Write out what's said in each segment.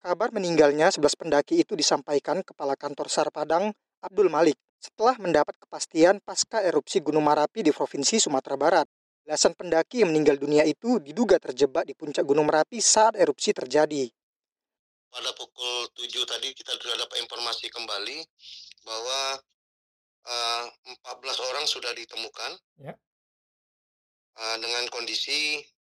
Kabar meninggalnya 11 pendaki itu disampaikan Kepala Kantor SAR Padang, Abdul Malik, setelah mendapat kepastian pasca erupsi Gunung Merapi di Provinsi Sumatera Barat. Belasan pendaki yang meninggal dunia itu diduga terjebak di puncak Gunung Merapi saat erupsi terjadi. Pada pukul 7 tadi kita sudah dapat informasi kembali bahwa 14 orang sudah ditemukan Ya. dengan kondisi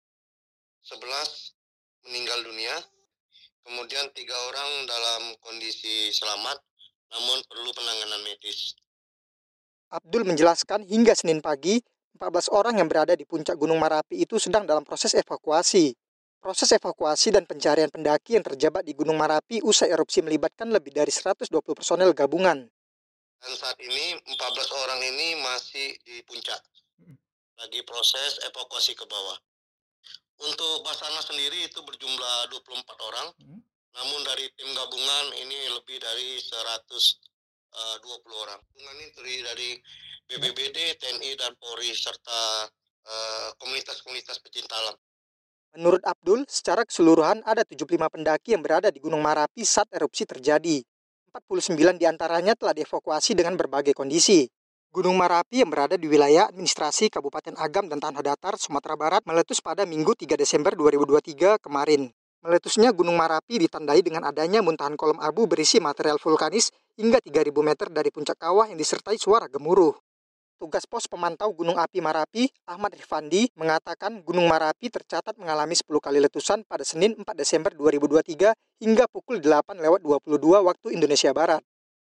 11 meninggal dunia, kemudian 3 orang dalam kondisi selamat namun perlu penanganan medis. Abdul menjelaskan hingga Senin pagi, 14 orang yang berada di puncak Gunung Merapi itu sedang dalam proses evakuasi. Proses evakuasi dan pencarian pendaki yang terjebak di Gunung Merapi usai erupsi melibatkan lebih dari 120 personel gabungan. Dan saat ini 14 orang ini masih di puncak, lagi proses evakuasi ke bawah. Untuk Basarnas sendiri itu berjumlah 24 orang, namun dari tim gabungan ini lebih dari 120 orang. Gabungan ini terdiri dari BPBD, TNI, dan Polri, serta komunitas-komunitas pecinta alam. Menurut Abdul, secara keseluruhan ada 75 pendaki yang berada di Gunung Merapi saat erupsi terjadi. 49 diantaranya telah dievakuasi dengan berbagai kondisi. Gunung Merapi yang berada di wilayah administrasi Kabupaten Agam dan Tanah Datar, Sumatera Barat meletus pada Minggu 3 Desember 2023 kemarin. Meletusnya Gunung Merapi ditandai dengan adanya muntahan kolom abu berisi material vulkanis hingga 3.000 meter dari puncak kawah yang disertai suara gemuruh. Tugas pos pemantau Gunung Api Marapi, Ahmad Rifandi, mengatakan Gunung Marapi tercatat mengalami 10 kali letusan pada Senin 4 Desember 2023 hingga pukul 8:22 waktu Indonesia Barat.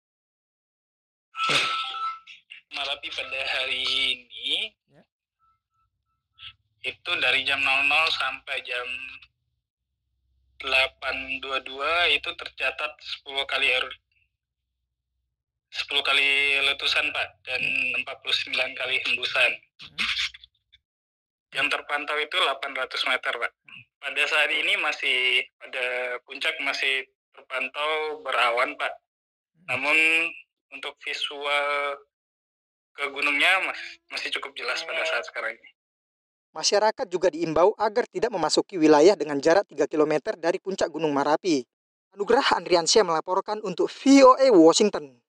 Merapi pada hari ini itu dari jam 00 sampai jam 8.22 itu tercatat 10 kali letusan, Pak, dan 49 kali hembusan. Yang terpantau itu 800 meter, Pak. Pada saat ini masih pada puncak masih terpantau berawan, Pak. Namun untuk visual ke gunungnya masih cukup jelas pada saat sekarang ini. Masyarakat juga diimbau agar tidak memasuki wilayah dengan jarak 3 km dari puncak Gunung Merapi. Anugrah Andriansyah melaporkan untuk VOA Washington.